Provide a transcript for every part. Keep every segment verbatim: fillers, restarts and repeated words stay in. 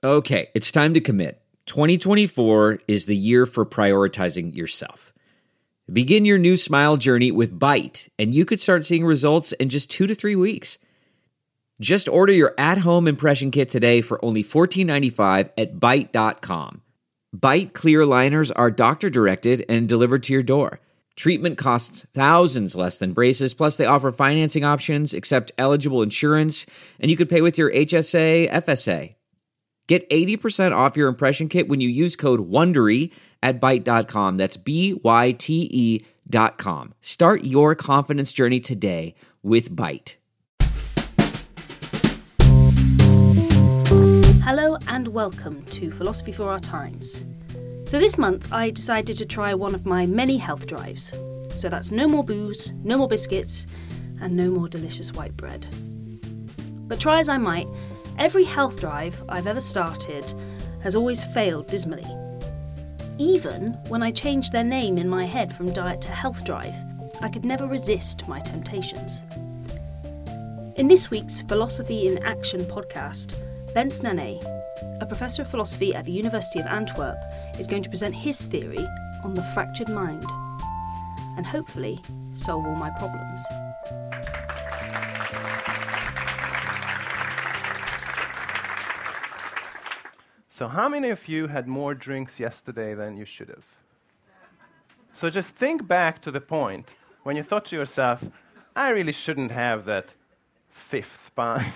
Okay, it's time to commit. twenty twenty-four is the year for prioritizing yourself. Begin your new smile journey with Byte, and you could start seeing results in just two to three weeks. Just order your at-home impression kit today for only fourteen ninety-five at byte dot com. Byte clear aligners are doctor-directed and delivered to your door. Treatment costs thousands less than braces, plus they offer financing options, accept eligible insurance, and you could pay with your H S A, F S A. Get eighty percent off your impression kit when you use code WONDERY at byte dot com. That's B Y T E dot com. Start your confidence journey today with Byte. Hello and welcome to Philosophy for Our Times. So this month I decided to try one of my many health drives. So that's no more booze, no more biscuits, and no more delicious white bread. But try as I might, every health drive I've ever started has always failed dismally. Even when I changed their name in my head from diet to health drive, I could never resist my temptations. In this week's Philosophy in Action podcast, Bence Nane, a professor of philosophy at the University of Antwerp, is going to present his theory on the fractured mind and hopefully solve all my problems. So how many of you had more drinks yesterday than you should have? So just think back to the point when you thought to yourself, I really shouldn't have that fifth pint.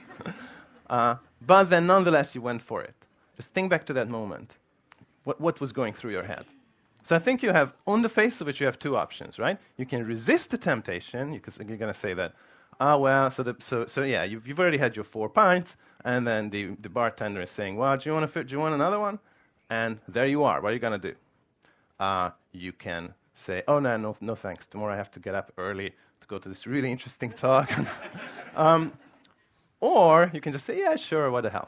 uh, but then nonetheless you went for it. Just think back to that moment. What, what was going through your head? So I think you have, on the face of it, you have two options, right? You can resist the temptation. You can, you're going to say that, ah, well, so, the, so, so yeah, you've, you've already had your four pints, and then the, the bartender is saying, well, do you want to do you want another one? And there you are. What are you going to do? Uh, you can say, oh, no, no, no thanks. Tomorrow I have to get up early to go to this really interesting talk. um, or you can just say, yeah, sure, what the hell.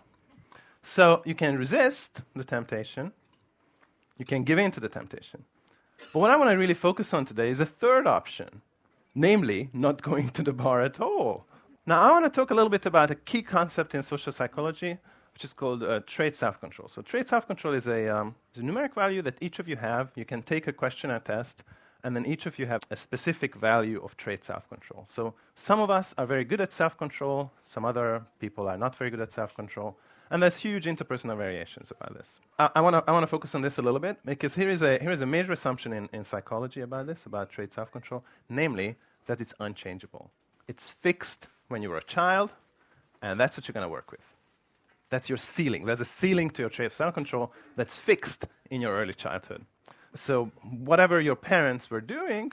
So you can resist the temptation. You can give in to the temptation. But what I want to really focus on today is a third option, namely, not going to the bar at all. Now, I want to talk a little bit about a key concept in social psychology, which is called uh, trait self-control. So trait self-control is a, um, is a numeric value that each of you have. You can take a questionnaire test, and then each of you have a specific value of trait self-control. So some of us are very good at self-control. Some other people are not very good at self-control. And there's huge interpersonal variations about this. Uh, I want to I want to focus on this a little bit, because here is a, here is a major assumption in, in psychology about this, about trait self-control, namely that it's unchangeable. It's fixed when you were a child, and that's what you're going to work with. That's your ceiling. There's a ceiling to your trait self-control that's fixed in your early childhood. So whatever your parents were doing,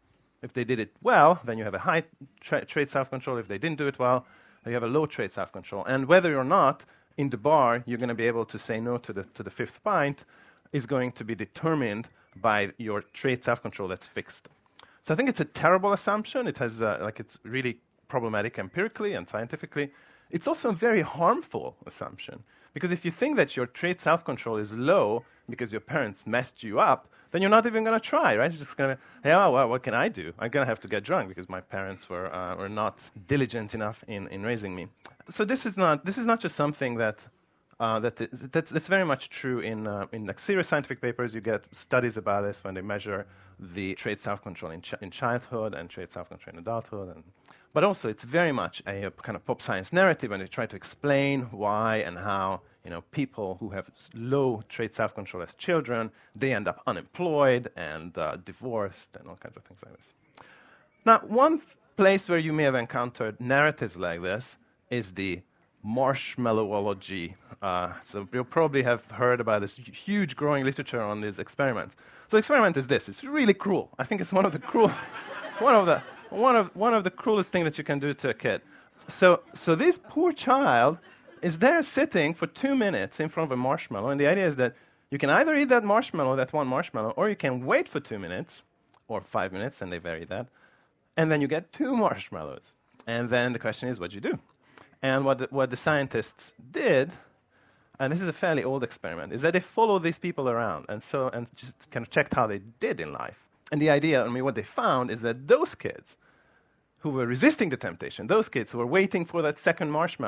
if they did it well, then you have a high tra- trait self-control. If they didn't do it well, you have a low trait self-control. And whether or not in the bar you're going to be able to say no to the to the fifth pint is going to be determined by your trait self-control that's fixed. So I think it's a terrible assumption. It has uh, like it's really problematic empirically and scientifically. It's also a very harmful assumption, because if you think that your trait self-control is low because your parents messed you up, then you're not even going to try, right? You're just going to, hey, oh, well, what can I do? I'm going to have to get drunk because my parents were uh, were not diligent enough in, in raising me. So this is not this is not just something that uh, that is, that's, that's very much true in uh, in like serious scientific papers. You get studies about this when they measure the trait self-control in, ch- in childhood and trait self-control in adulthood. And but also, it's very much a, a kind of pop science narrative when they try to explain why and how, you know, people who have s- low trait self-control as children, they end up unemployed and uh, divorced and all kinds of things like this. Now, one th- place where you may have encountered narratives like this is the marshmallowology. Uh, so you'll probably have heard about this hu- huge growing literature on these experiments. So the experiment is this. It's really cruel. I think it's one of the cruel, one of the One of one of the cruelest things that you can do to a kid. So so this poor child is there sitting for two minutes in front of a marshmallow, and the idea is that you can either eat that marshmallow, that one marshmallow, or you can wait for two minutes, or five minutes, and they vary that, and then you get two marshmallows. And then the question is, what do you do? And what the, what the scientists did, and this is a fairly old experiment, is that they followed these people around, and so and just kind of checked how they did in life. And the idea, I mean, what they found is that those kids who were resisting the temptation, those kids who were waiting for that second marshmallow,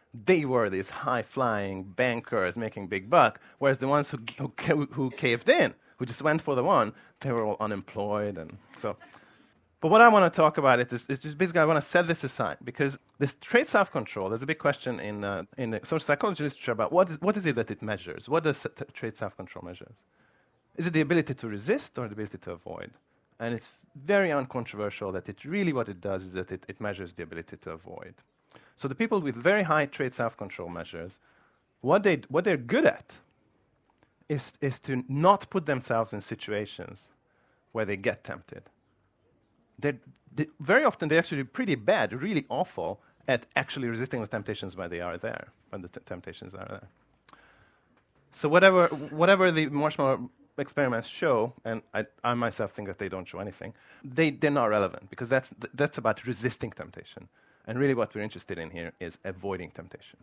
they were these high-flying bankers making big buck, whereas the ones who, who, who caved in, who just went for the one, they were all unemployed. And so, but what I want to talk about it is, is just basically I want to set this aside, because this trait self-control, there's a big question in, uh, in the social psychology literature about what is, what is it that it measures? What does t- trait self-control measure? Is it the ability to resist or the ability to avoid? And it's very uncontroversial that it really what it does is that it, it measures the ability to avoid. So the people with very high trait self-control measures, what, they, what they're good at is, is to not put themselves in situations where they get tempted. They're, they, very often they're actually pretty bad, really awful at actually resisting the temptations when they are there, when the t- temptations are there. So whatever, whatever the marshmallow experiments show, and I, I myself think that they don't show anything, they, they're not relevant, because that's, th- that's about resisting temptation. And really what we're interested in here is avoiding temptation.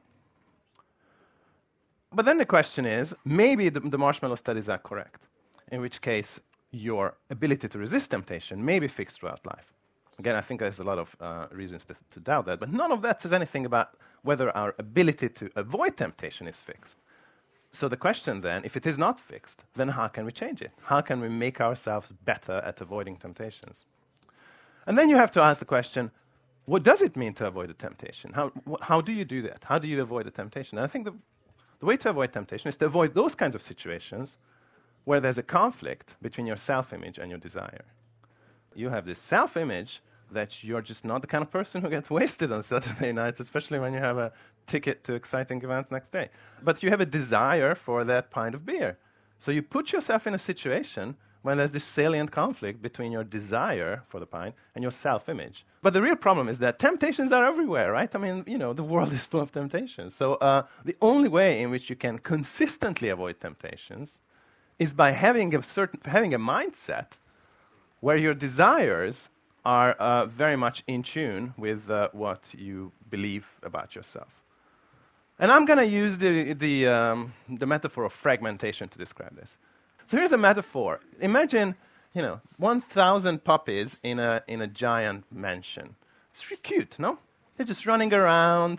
But then the question is, maybe the, the marshmallow studies are correct, in which case your ability to resist temptation may be fixed throughout life. Again, I think there's a lot of uh, reasons to, to doubt that, but none of that says anything about whether our ability to avoid temptation is fixed. So the question then, if it is not fixed, then how can we change it? How can we make ourselves better at avoiding temptations? And then you have to ask the question, what does it mean to avoid a temptation? How, wh- how do you do that? How do you avoid a temptation? And I think the, the way to avoid temptation is to avoid those kinds of situations where there's a conflict between your self-image and your desire. You have this self-image that you're just not the kind of person who gets wasted on Saturday nights, especially when you have a ticket to exciting events next day. But you have a desire for that pint of beer. So you put yourself in a situation when there's this salient conflict between your desire for the pint and your self-image. But the real problem is that temptations are everywhere, right? I mean, you know, the world is full of temptations. So uh, the only way in which you can consistently avoid temptations is by having a certain, having a mindset where your desires are uh, very much in tune with uh, what you believe about yourself. And I'm going to use the, the, um, the metaphor of fragmentation to describe this. So here's a metaphor. Imagine, you know, one thousand puppies in a, in a giant mansion. It's really cute, no? They're just running around.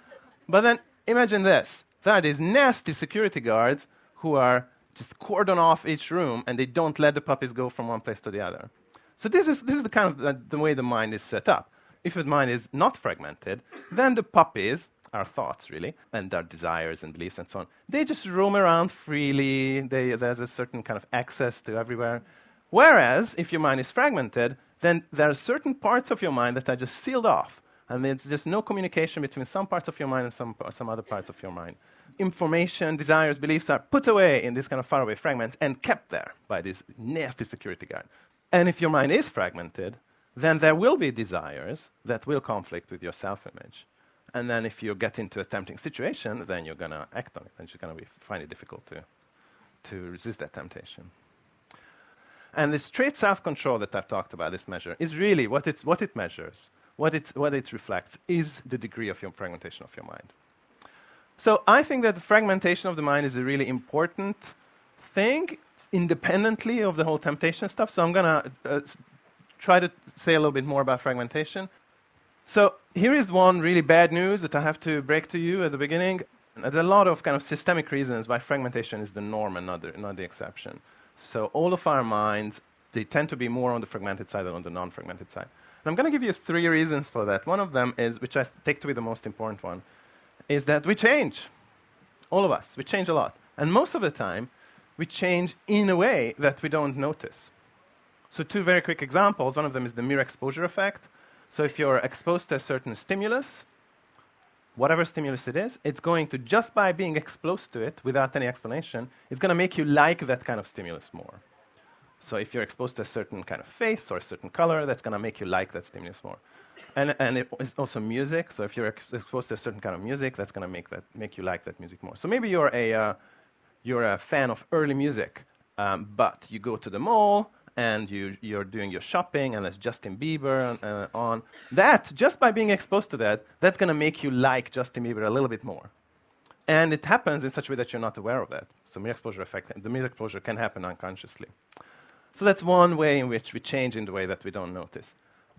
But then imagine this. There are these nasty security guards who are just cordon off each room, and they don't let the puppies go from one place to the other. So this is, this is the kind of uh, the way the mind is set up. If the mind is not fragmented, then the puppies, our thoughts really, and our desires and beliefs and so on, they just roam around freely. They, there's a certain kind of access to everywhere. Whereas, if your mind is fragmented, then there are certain parts of your mind that are just sealed off. And there's just no communication between some parts of your mind and some, some other parts of your mind. Information, desires, beliefs are put away in these kind of faraway fragments and kept there by this nasty security guard. And if your mind is fragmented, then there will be desires that will conflict with your self-image. And then if you get into a tempting situation, then you're going to act on it, and you're going to find it difficult to, to resist that temptation. And this trait self-control that I've talked about, this measure, is really what, it's, what it measures, what, it's, what it reflects, is the degree of your fragmentation of your mind. So I think that the fragmentation of the mind is a really important thing, independently of the whole temptation stuff. So I'm going to uh, s- try to say a little bit more about fragmentation. So here is one really bad news that I have to break to you at the beginning. There's a lot of kind of systemic reasons why fragmentation is the norm and not the, not the exception. So all of our minds, they tend to be more on the fragmented side than on the non-fragmented side. And I'm going to give you three reasons for that. One of them is, which I take to be the most important one, is that we change. All of us. We change a lot. And most of the time, we change in a way that we don't notice. So two very quick examples. One of them is the mere exposure effect. So if you're exposed to a certain stimulus, whatever stimulus it is, it's going to, just by being exposed to it without any explanation, it's going to make you like that kind of stimulus more. So if you're exposed to a certain kind of face or a certain color, that's going to make you like that stimulus more. And, and it is also music. So if you're ex- exposed to a certain kind of music, that's going to make that make you like that music more. So maybe you're a uh, you're a fan of early music, um, but you go to the mall and you you're doing your shopping, and there's Justin Bieber and uh, on. That, just by being exposed to that, that's going to make you like Justin Bieber a little bit more. And it happens in such a way that you're not aware of that. So mere exposure effect, the mere exposure can happen unconsciously. So that's one way in which we change in the way that we don't notice.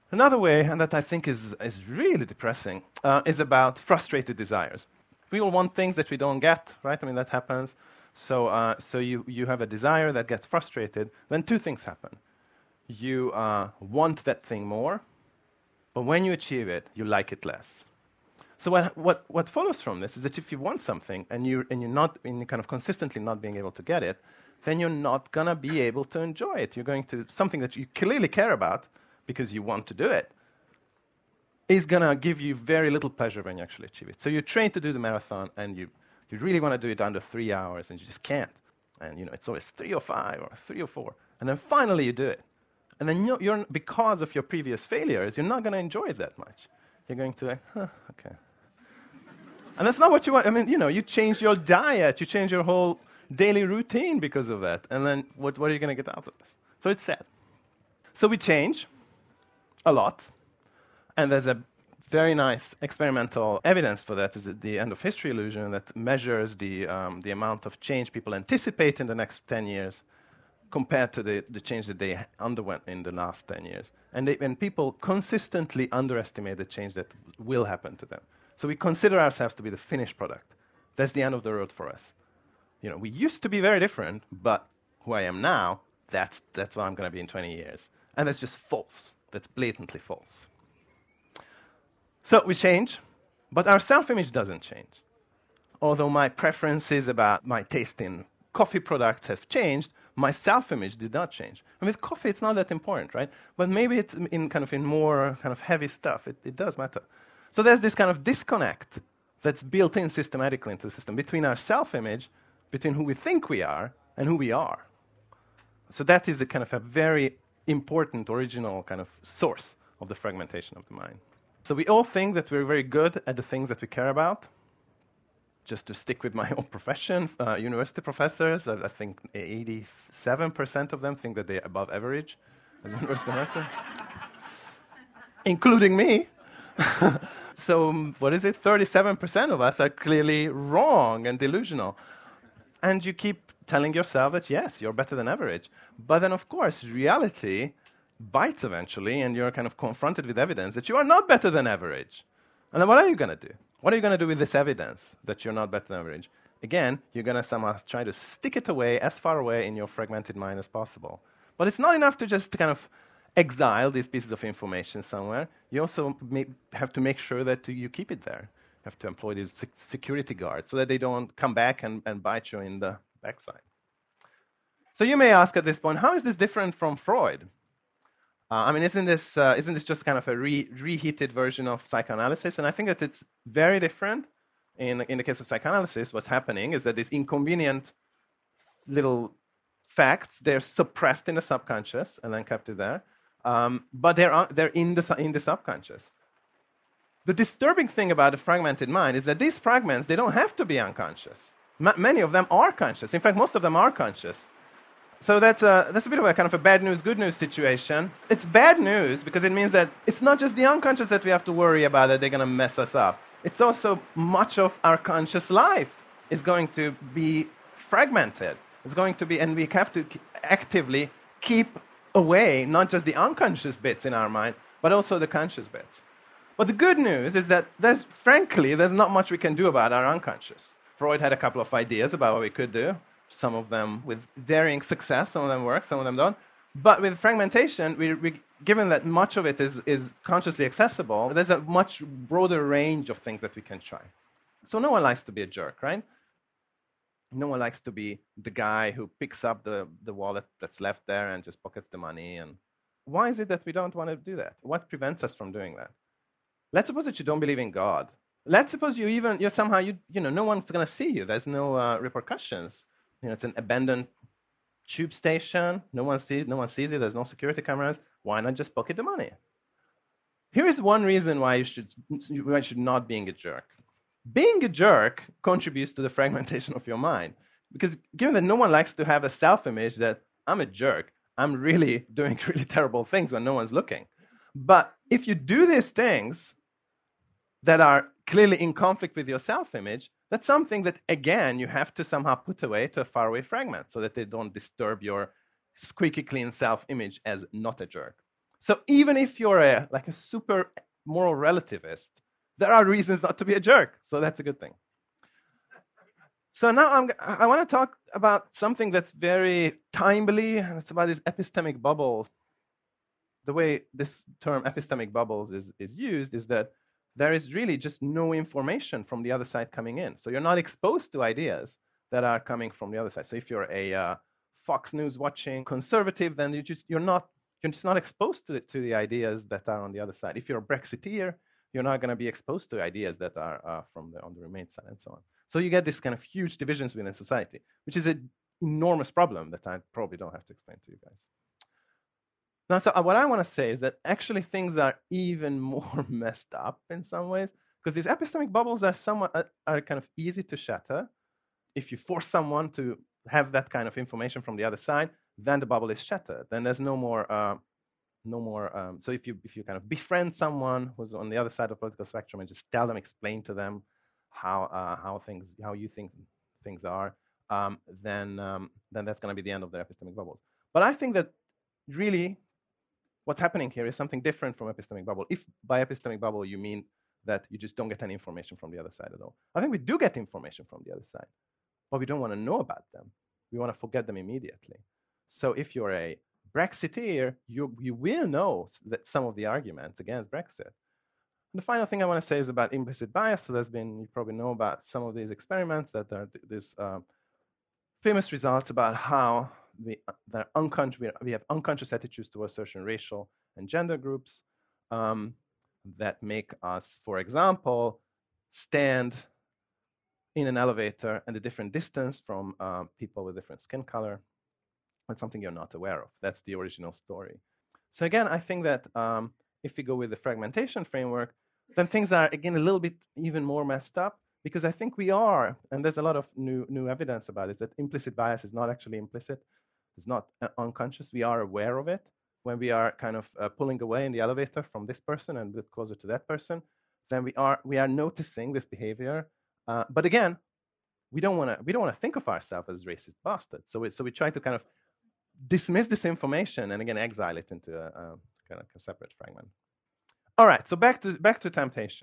Another way, and that I think is, is really depressing, uh, is about frustrated desires. We all want things that we don't get, right? I mean, that happens. So, uh, so you, you have a desire that gets frustrated, then two things happen. You uh, want that thing more, but when you achieve it, you like it less. So what, what, what follows from this is that if you want something and, you, and you're not in kind of consistently not being able to get it, then you're not going to be able to enjoy it. You're going to, something that you clearly care about because you want to do it, is going to give you very little pleasure when you actually achieve it. So you train to do the marathon, and you, you really want to do it under three hours, and you just can't. And you know it's always three or five or three or four. And then finally you do it. And then you're, you're because of your previous failures, you're not going to enjoy it that much. You're going to like, huh, okay. And that's not what you want. I mean, you know, you change your diet, you change your whole daily routine because of that. And then what, what are you going to get out of this? So it's sad. So we change a lot. And there's a very nice experimental evidence for that, is the end of history illusion that measures the, um, the amount of change people anticipate in the next ten years compared to the, the change that they underwent in the last ten years. And, they, and people consistently underestimate the change that will happen to them. So we consider ourselves to be the finished product. That's the end of the road for us. You know, we used to be very different, but who I am now, that's, that's what I'm going to be in twenty years. And that's just false. That's blatantly false. So we change, but our self-image doesn't change. Although my preferences about my taste in coffee products have changed, my self-image did not change. I mean, with coffee, it's not that important, right? But maybe it's in kind of in more kind of heavy stuff. It, it does matter. So there's this kind of disconnect that's built in systematically into the system between our self-image, between who we think we are, and who we are. So that is a kind of a very important original kind of source of the fragmentation of the mind. So we all think that we're very good at the things that we care about. Just to stick with my own profession, uh, university professors, I, I think eighty-seven percent of them think that they're above average as a university professor, including me. So um, what is it? thirty-seven percent of us are clearly wrong and delusional. And you keep telling yourself that, yes, you're better than average. But then, of course, reality bites eventually, and you're kind of confronted with evidence that you are not better than average. And then what are you going to do? What are you going to do with this evidence that you're not better than average? Again, you're going to somehow try to stick it away as far away in your fragmented mind as possible. But it's not enough to just kind of exile these pieces of information somewhere. You also may have to make sure that you keep it there. You have to employ these sec- security guards so that they don't come back and, and bite you in the backside. So you may ask at this point, how is this different from Freud? Uh, I mean, isn't this, uh, isn't this just kind of a re- reheated version of psychoanalysis? And I think that it's very different. In, in the case of psychoanalysis, what's happening is that these inconvenient little facts, they're suppressed in the subconscious and then kept there. Um, but they're, uh, they're in, the, in the subconscious. The disturbing thing about a fragmented mind is that these fragments, they don't have to be unconscious. Ma- many of them are conscious. In fact, most of them are conscious. So that's a, that's a bit of a kind of a bad news, good news situation. It's bad news because it means that it's not just the unconscious that we have to worry about that they're going to mess us up. It's also much of our conscious life is going to be fragmented. It's going to be, and we have to actively keep away not just the unconscious bits in our mind, but also the conscious bits. But the good news is that there's, frankly, there's not much we can do about our unconscious. Freud had a couple of ideas about what we could do. Some of them with varying success, some of them work, some of them don't. But with fragmentation, we, we, given that much of it is, is consciously accessible, there's a much broader range of things that we can try. So no one likes to be a jerk, right? No one likes to be the guy who picks up the, the wallet that's left there and just pockets the money. And why is it that we don't want to do that? What prevents us from doing that? Let's suppose that you don't believe in God. Let's suppose you even, you're somehow, you, you know, no one's going to see you. There's no uh, repercussions. You know, it's an abandoned tube station. No one sees, no one sees it. There's no security cameras. Why not just pocket the money? Here is one reason why you should, why you should not being a jerk. Being a jerk contributes to the fragmentation of your mind. Because given that no one likes to have a self-image that I'm a jerk, I'm really doing really terrible things when no one's looking. But if you do these things that are clearly in conflict with your self-image, that's something that, again, you have to somehow put away to a faraway fragment so that they don't disturb your squeaky clean self-image as not a jerk. So even if you're a, like a super moral relativist, there are reasons not to be a jerk. So that's a good thing. So now I'm, I want to talk about something that's very timely, and it's about these epistemic bubbles. The way this term epistemic bubbles is, is used is that there is really just no information from the other side coming in. So you're not exposed to ideas that are coming from the other side. So if you're a uh, Fox News watching conservative, then you just you're not you're just not exposed to the, to the ideas that are on the other side. If you're a Brexiteer, you're not going to be exposed to ideas that are uh, from the on the Remain side, and so on. So you get this kind of huge divisions within society, which is an enormous problem that I probably don't have to explain to you guys. Now, so what I want to say is that actually things are even more messed up in some ways, because these epistemic bubbles are somewhat uh, are kind of easy to shatter. If you force someone to have that kind of information from the other side, then the bubble is shattered. Then there's no more, uh, no more. Um, so if you if you kind of befriend someone who's on the other side of the political spectrum and just tell them, explain to them how uh, how things how you think things are, um, then um, then that's going to be the end of their epistemic bubbles. But I think that really, what's happening here is something different from epistemic bubble. If by epistemic bubble you mean that you just don't get any information from the other side at all. I think we do get information from the other side, but we don't want to know about them. We want to forget them immediately. So if you're a Brexiteer, you, you will know that some of the arguments against Brexit. And the final thing I want to say is about implicit bias. So there's been, you probably know about some of these experiments that are th these uh, famous results about how we, uh, unconscious, we have unconscious attitudes towards certain racial and gender groups um, that make us, for example, stand in an elevator at a different distance from uh, people with different skin color. That's something you're not aware of. That's the original story. So again, I think that um, if we go with the fragmentation framework, then things are, again, a little bit even more messed up, because I think we are, and there's a lot of new, new evidence about it, that implicit bias is not actually implicit. It's not uh, unconscious. We are aware of it. When we are kind of uh, pulling away in the elevator from this person and a bit closer to that person, then we are, we are noticing this behavior. Uh, but again, we don't want to we don't want to think of ourselves as racist bastards. So we, so we try to kind of dismiss this information and again exile it into a, a kind of a separate fragment. All right, so back to back to temptation.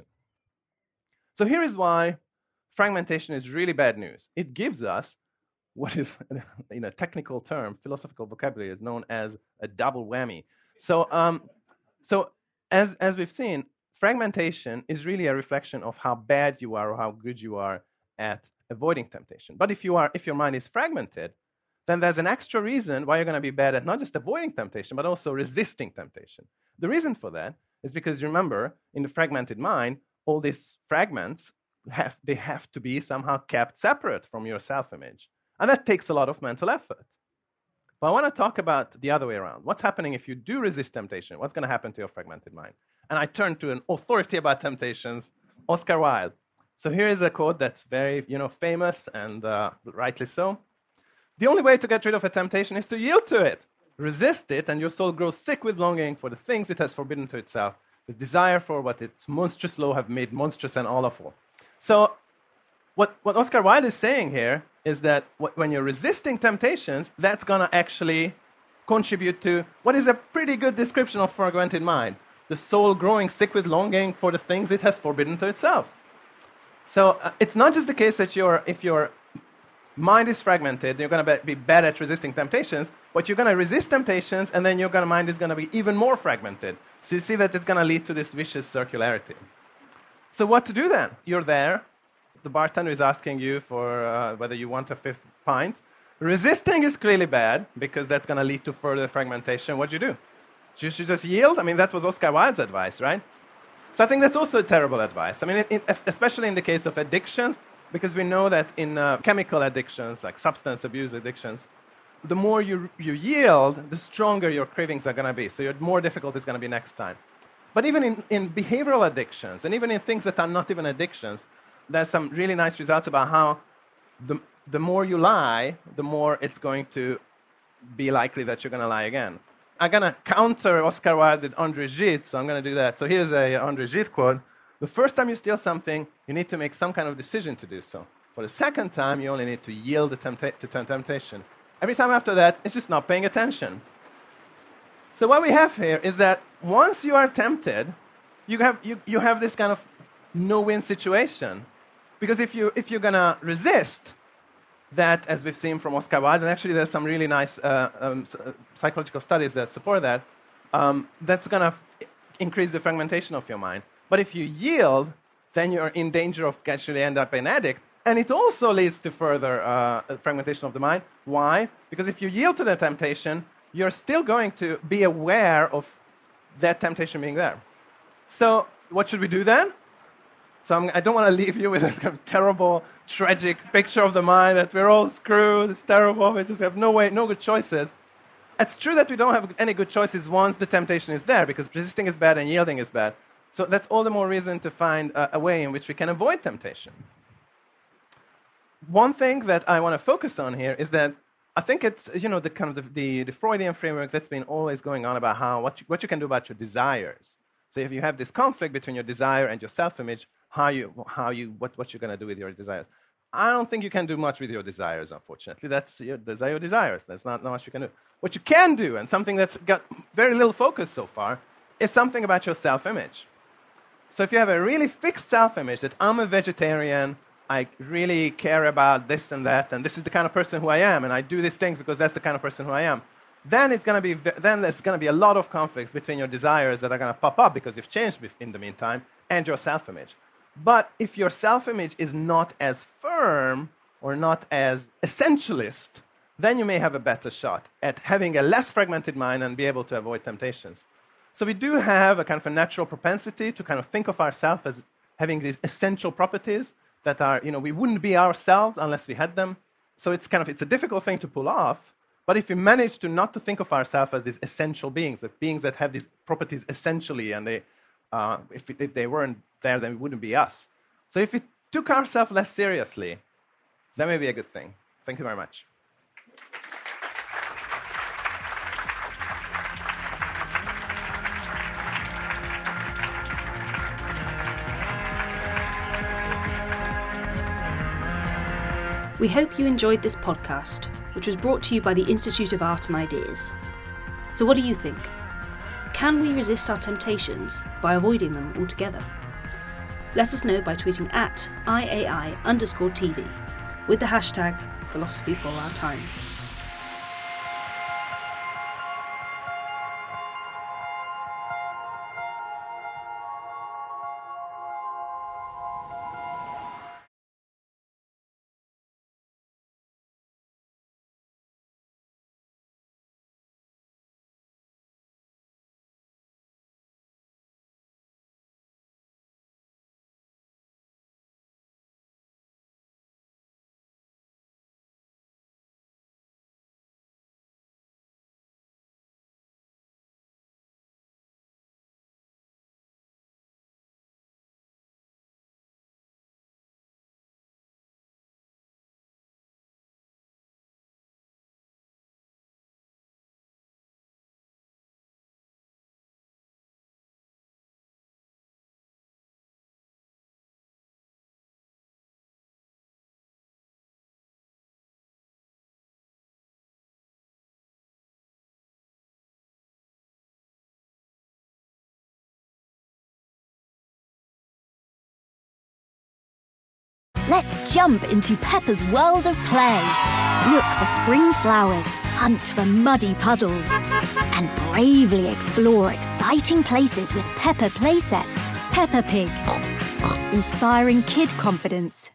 So here is why fragmentation is really bad news. It gives us what is, in a technical term, philosophical vocabulary, is known as a double whammy. So um, so as as we've seen, fragmentation is really a reflection of how bad you are or how good you are at avoiding temptation. But if you are if your mind is fragmented, then there's an extra reason why you're going to be bad at not just avoiding temptation, but also resisting temptation. The reason for that is because, remember, in the fragmented mind, all these fragments, have, they have to be somehow kept separate from your self-image. And that takes a lot of mental effort. But I want to talk about the other way around. What's happening if you do resist temptation? What's going to happen to your fragmented mind? And I turn to an authority about temptations, Oscar Wilde. So here is a quote that's very, you know, famous, and uh, rightly so. The only way to get rid of a temptation is to yield to it. Resist it, and your soul grows sick with longing for the things it has forbidden to itself, with desire for what its monstrous law have made monstrous and awful. So what, what Oscar Wilde is saying here is that wh- when you're resisting temptations, that's going to actually contribute to what is a pretty good description of fragmented mind. The soul growing sick with longing for the things it has forbidden to itself. So uh, it's not just the case that you're, if your mind is fragmented, you're going to be bad at resisting temptations, but you're going to resist temptations, and then your gonna, mind is going to be even more fragmented. So you see that it's going to lead to this vicious circularity. So what to do then? You're there. The bartender is asking you for uh, whether you want a fifth pint. Resisting is clearly bad, because that's going to lead to further fragmentation. What do you do? You should just yield? I mean, that was Oscar Wilde's advice, right? So I think that's also a terrible advice. I mean, it, it, especially in the case of addictions, because we know that in uh, chemical addictions, like substance abuse addictions, the more you, you yield, the stronger your cravings are going to be. So the more difficult it's going to be next time. But even in, in behavioral addictions, and even in things that are not even addictions, there's some really nice results about how the, the more you lie, the more it's going to be likely that you're going to lie again. I'm going to counter Oscar Wilde with André Gide, so I'm going to do that. So here's a André Gide quote. The first time you steal something, you need to make some kind of decision to do so. For the second time, you only need to yield to, tempta- to temptation. Every time after that, it's just not paying attention. So what we have here is that once you are tempted, you have, you, you have this kind of no-win situation. Because if, you, if you're going to resist that, as we've seen from Oscar Wilde, and actually there's some really nice uh, um, psychological studies that support that, um, that's going to f- increase the fragmentation of your mind. But if you yield, then you're in danger of actually end up an addict. And it also leads to further uh, fragmentation of the mind. Why? Because if you yield to the temptation, you're still going to be aware of that temptation being there. So what should we do then? So I'm, I don't want to leave you with this kind of terrible, tragic picture of the mind that we're all screwed, it's terrible, we just have no way, no good choices. It's true that we don't have any good choices once the temptation is there, because resisting is bad and yielding is bad. So that's all the more reason to find a, a way in which we can avoid temptation. One thing that I want to focus on here is that I think it's, you know, the kind of the, the, the Freudian framework that's been always going on about how what you, what you can do about your desires. So if you have this conflict between your desire and your self-image, how you, how you, what, what you're going to do with your desires. I don't think you can do much with your desires, unfortunately. That's your, those are your desires. That's not, not much you can do. What you can do, and something that's got very little focus so far, is something about your self-image. So if you have a really fixed self-image that I'm a vegetarian, I really care about this and that, and this is the kind of person who I am, and I do these things because that's the kind of person who I am, then it's going to be then there's going to be a lot of conflicts between your desires that are going to pop up because you've changed in the meantime, and your self-image. But if your self-image is not as firm or not as essentialist, then you may have a better shot at having a less fragmented mind and be able to avoid temptations. So we do have a kind of a natural propensity to kind of think of ourselves as having these essential properties that are, you know, we wouldn't be ourselves unless we had them. So it's kind of, it's a difficult thing to pull off. But if we manage to not to think of ourselves as these essential beings, as beings that have these properties essentially, and they, uh, if, if they weren't there, then it wouldn't be us. So if we took ourselves less seriously, that may be a good thing. Thank you very much. We hope you enjoyed this podcast, which was brought to you by the Institute of Art and Ideas. So what do you think? Can we resist our temptations by avoiding them altogether? Let us know by tweeting at I A I underscore T V with the hashtag Philosophy for Our Times. Let's jump into Peppa's world of play. Look for spring flowers, hunt for muddy puddles, and bravely explore exciting places with Peppa playsets. Peppa Pig, inspiring kid confidence.